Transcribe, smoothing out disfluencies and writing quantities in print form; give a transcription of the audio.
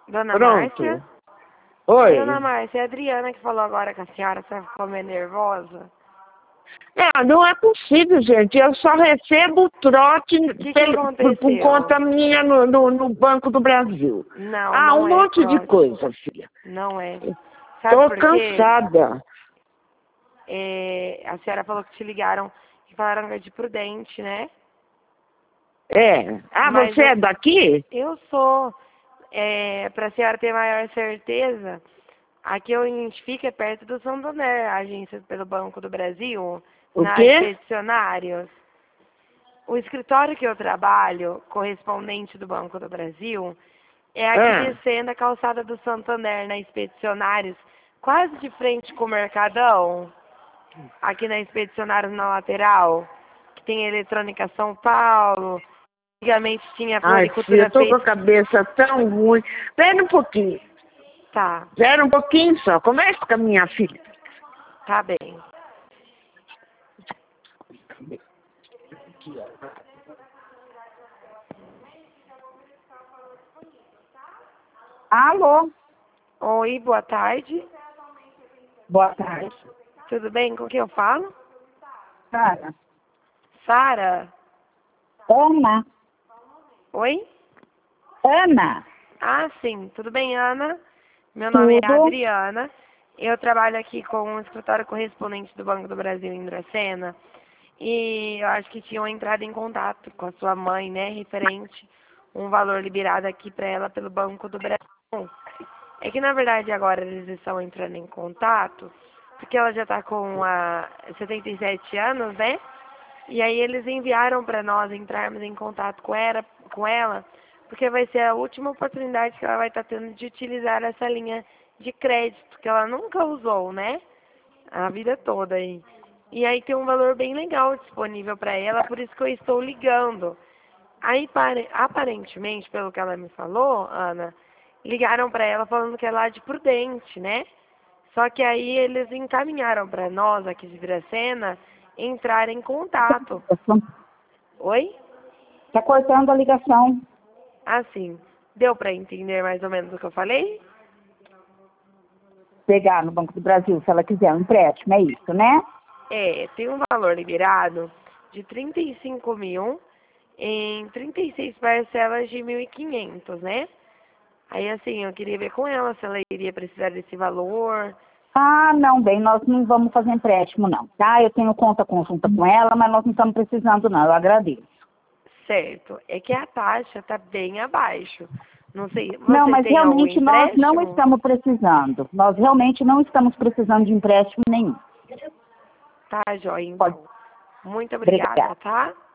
Dona Pronto. Márcia? Oi. Dona Márcia, é a Adriana que falou agora com a senhora ficou meio nervosa. Não é possível, gente. Eu só recebo trote por conta minha no Banco do Brasil. Não, um não é monte de trote. coisa, filha. Não é. Tô cansada. A senhora falou que te ligaram e falaram que é de Prudente, né? Mas você é daqui? Eu sou. Para a senhora ter maior certeza, aqui eu identifico é perto do Santander, a agência pelo Banco do Brasil, na Expedicionários. O escritório que eu trabalho, correspondente do Banco do Brasil, é aqui descendo a calçada do Santander, na Expedicionários, quase de frente com o Mercadão, aqui na Expedicionários na lateral, que tem Eletrônica São Paulo. Antigamente tinha floricultura eu tô com a cabeça tão ruim. Espera um pouquinho. Tá. Espera um pouquinho só. Conversa com a minha filha. Tá bem. Alô? Oi, boa tarde. Boa tarde. Tudo bem? Com quem eu falo? Sara. Sara? Ana. Oi? Ana. Ah, sim. Tudo bem, Ana? Meu nome é Adriana. Eu trabalho aqui com um escritório correspondente do Banco do Brasil em Dracena. E eu acho que tinham entrado em contato com a sua mãe, né? Referente um valor liberado aqui para ela pelo Banco do Brasil. É que, na verdade, agora eles estão entrando em contato, porque ela já está com 77 anos, né? E aí eles enviaram para nós entrarmos em contato com ela, porque vai ser a última oportunidade que ela vai estar tendo de utilizar essa linha de crédito, que ela nunca usou, né? A vida toda aí. E aí tem um valor bem legal disponível para ela, por isso que eu estou ligando. Aí, aparentemente, pelo que ela me falou, Ana, ligaram para ela falando que é lá de Prudente, né? Só que aí eles encaminharam para nós, aqui de Dracena, entrar em contato. Oi? Tá cortando a ligação. Assim, deu para entender mais ou menos o que eu falei? Pegar no Banco do Brasil, se ela quiser um empréstimo, é isso, né? Tem um valor liberado de 35 mil em 36 parcelas de 1.500, né? Aí, assim, eu queria ver com ela se ela iria precisar desse valor. Não, bem, nós não vamos fazer empréstimo, não, tá? Eu tenho conta conjunta com ela, mas nós não estamos precisando, não. Eu agradeço. Certo. É que a taxa está bem abaixo. Não sei, não, mas realmente nós empréstimo? não estamos precisando. Nós realmente não estamos precisando de empréstimo nenhum. Tá, joia, então. Pode. Muito obrigada, tá?